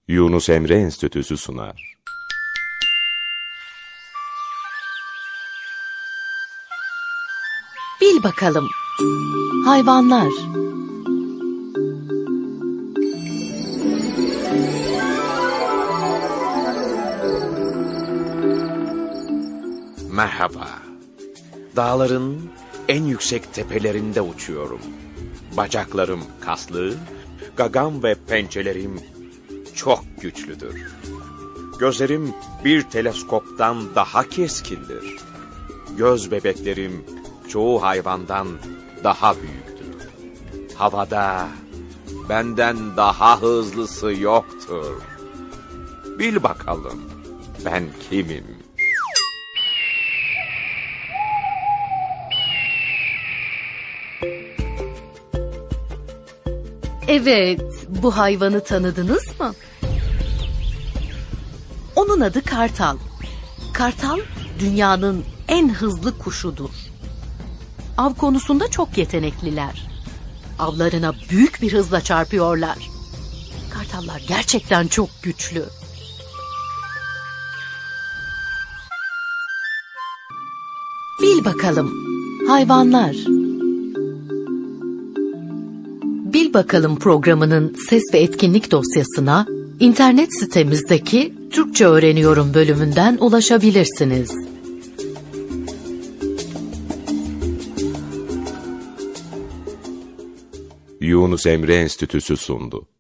Yunus Emre Enstitüsü sunar. Bil bakalım. Hayvanlar. Merhaba. Dağların en yüksek tepelerinde uçuyorum. Bacaklarım kaslı, gagam ve pençelerim çok güçlüdür. Gözlerim bir teleskoptan daha keskindir. Göz bebeklerim çoğu hayvandan daha büyüktür. Havada benden daha hızlısı yoktur. Bil bakalım ben kimim? Evet, bu hayvanı tanıdınız mı? Onun adı kartal. Kartal, dünyanın en hızlı kuşudur. Av konusunda çok yetenekliler. Avlarına büyük bir hızla çarpıyorlar. Kartallar gerçekten çok güçlü. Bil bakalım, hayvanlar. Bil bakalım programının ses ve etkinlik dosyasına internet sitemizdeki Türkçe Öğreniyorum bölümünden ulaşabilirsiniz. Yunus Emre Enstitüsü sundu.